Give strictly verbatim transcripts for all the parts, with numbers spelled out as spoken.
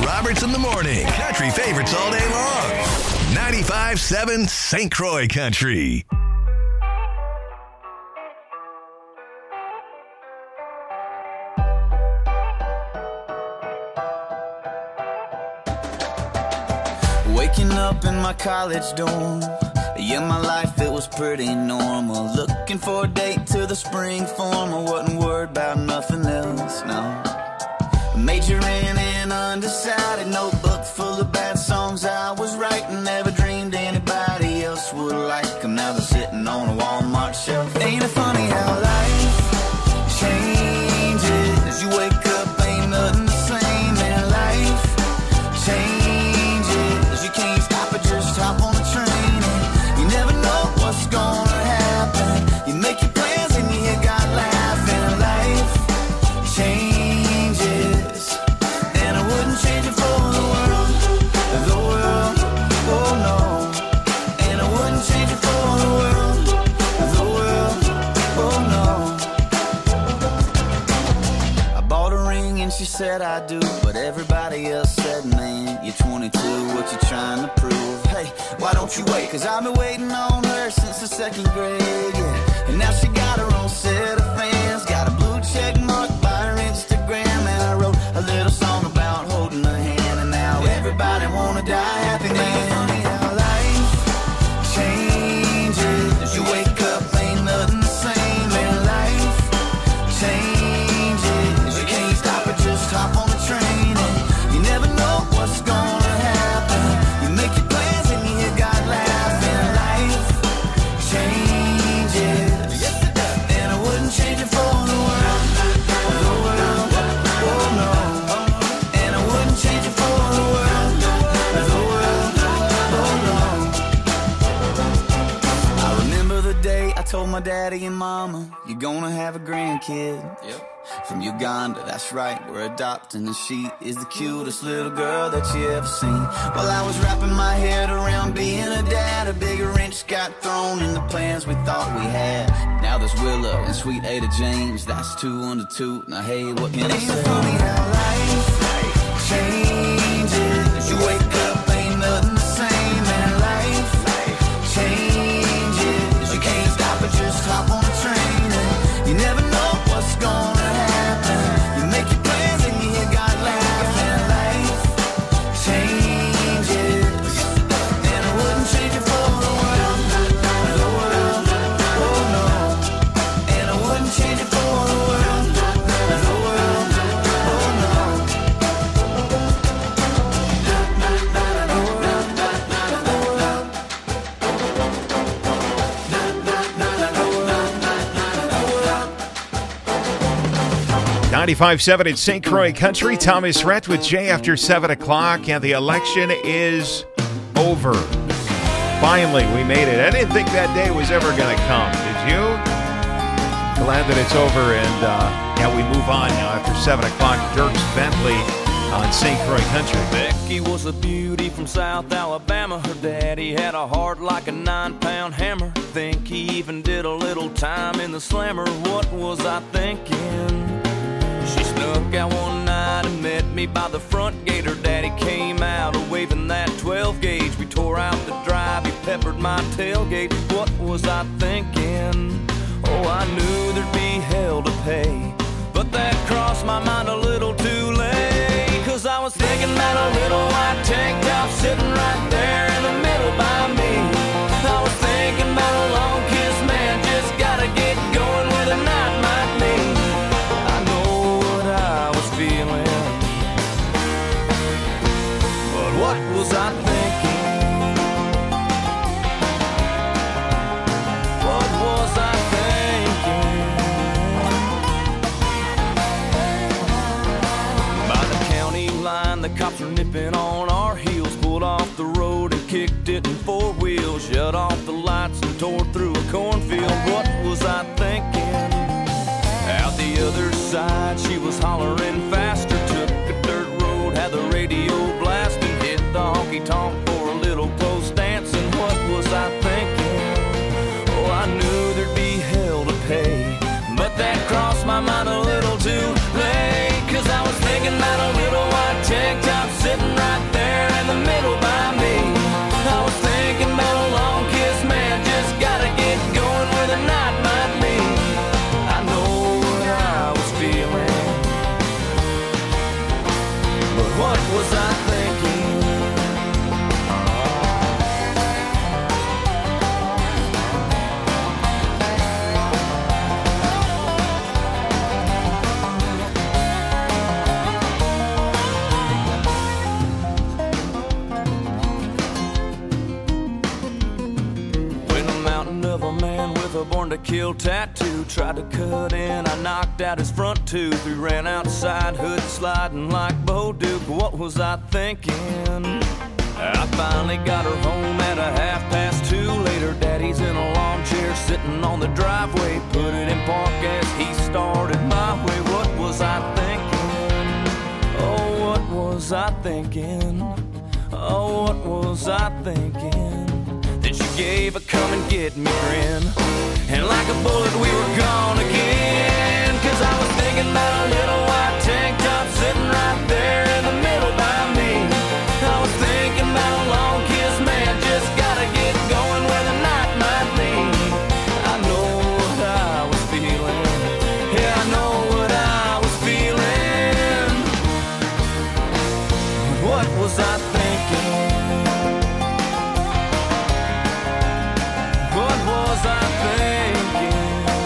Roberts in the morning. Country favorites all day long. ninety-five point seven Saint Croix Country. Waking up in my college dorm. Yeah, my life, it was pretty normal. Looking for a date to the spring formal. Wasn't worried about nothing else, no. Majoring in undecided. Notebook full of bad songs I was writing. Never dreamed anybody else would like them. Now they're sitting on a Walmart shelf. Ain't it funny how life changes? You wake up, ain't nothing the same. And life changes. You can't stop it, just hop on the train. And you never know what's gonna happen. You make your plans and you hear God laughing. Life changes, and I wouldn't change it for the world, the world, oh no. And I wouldn't change it for the world, the world, oh no. I bought a ring and she said I do, but everybody else said, man, you're twenty-two, what you trying to prove? Hey, why don't you wait? Cause I've been waiting on her since the second grade, yeah. And now she got her own set of fans, got a blue check mark by her Instagram. And I wrote a little song about holding her hand, and now everybody wanna die happy, man. Funny how life changes. You wake up, ain't nothing the same. And life changes. You can't stop it, just hop on the train. And you never know what's gonna happen. You make your plans and you hear God laughing. Life changes, and I wouldn't change it for the world, the world, oh no. And I wouldn't change it for the world, the world, oh no. I remember the day I told my daddy and mama, you're gonna have a grandkid. Yep. From Uganda, that's right, we're adopting, and she is the cutest little girl that you ever seen. While I was wrapping my head around being a dad, a big wrench got thrown in the plans we thought we had. Now there's Willa and sweet Ada James, that's two under two. Now hey, what can I say? Ain't it funny how life changes? You wake up, ain't nothing the same. And life changes. You can't stop it, just hop on the train. And you never know what's gonna happen. You make your plans and you hear God laughing. Life changes, and I wouldn't change it for the world, the world, oh no. And I wouldn't change it for the world, the world, oh ninety-five point seven at Saint Croix Country. Thomas Rhett with Jay after seven o'clock, and the election is over. Finally, we made it. I didn't think that day was ever going to come. Did you? Glad that it's over, and uh, yeah, we move on now after seven o'clock. Dierks Bentley on Saint Croix Country. Becky was a beauty from South Alabama. Her daddy had a heart like a nine-pound hammer. Think he even did a little time in the slammer. What was I thinking? She snuck out one night and met me by the front gate. Her daddy came out waving that twelve gauge. We tore out the drive, he peppered my tailgate. What was I thinking? Oh, I knew there'd be hell to pay, but that crossed my mind a little too late. Cause I was thinking about a little white tank top sitting right there in the middle by me. I was thinking about a long kiss, man, just gotta get going where the night might lead. I know what I was feeling, but what was I thinking? What was I thinking? By the county line, the cops were nipping on our heels. Pulled off the road and kicked it in four wheels. Shut off the lights and tore through a cornfield. What was I thinking? Out the other side, she was hollering faster. Took a dirt road, had the radio blasting. Hit the honky-tonk for a little close dancing. What was I thinking? Oh, I knew there'd be hell to pay, but that crossed my mind a little too late. Cause I was thinking about a little white tank top sitting real tattoo. Tried to cut in, I knocked out his front tooth. We ran outside, hood sliding like Bo Duke. What was I thinking? I finally got her home at a half past two. Later, Daddy's in a lawn chair sitting on the driveway. Put it in park as he started my way. What was I thinking? Oh, what was I thinking? Oh, what was I thinking? Then she gave a come and get me grin, and like a bullet we were gone again. Cause I was thinking about a little white tank top sitting right there in the middle by me. I was thinking about a long kiss, man, just gotta get going where the night might lead. I know what I was feeling, yeah, I know what I was feeling. What was I thinking? What was I thinking?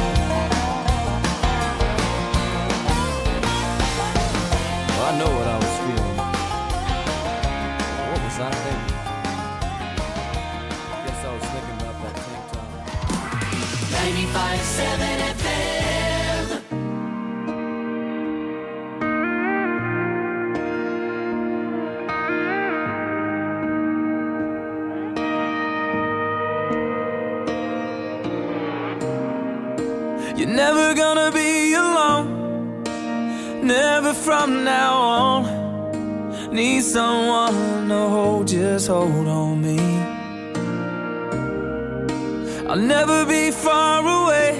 Well, I know what I was feeling. What was I thinking? I guess I was thinking about that tank top. ninety-five point seven F M. You're never gonna be alone, never from now on. Need someone to hold, just hold on me. I'll never be far away,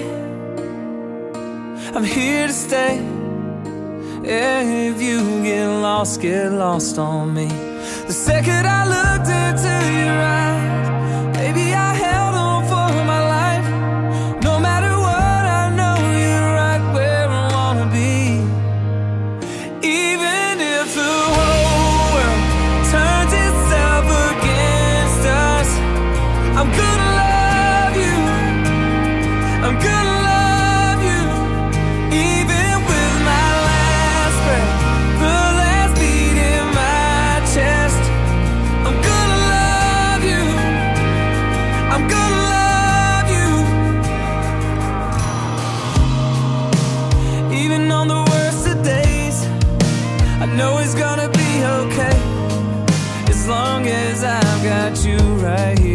I'm here to stay. Yeah, if you get lost, get lost on me. The second I looked into your eyes, baby, I held on for my life. No matter what, I know you're right where I wanna be. Even if the whole world turns itself against us, I'm gonna love you, I'm gonna love you. Even with my last breath, the last beat in my chest, I'm gonna love you, I'm gonna love you. Even on the worst of days, I know it's gonna be okay, as long as I've got you right here.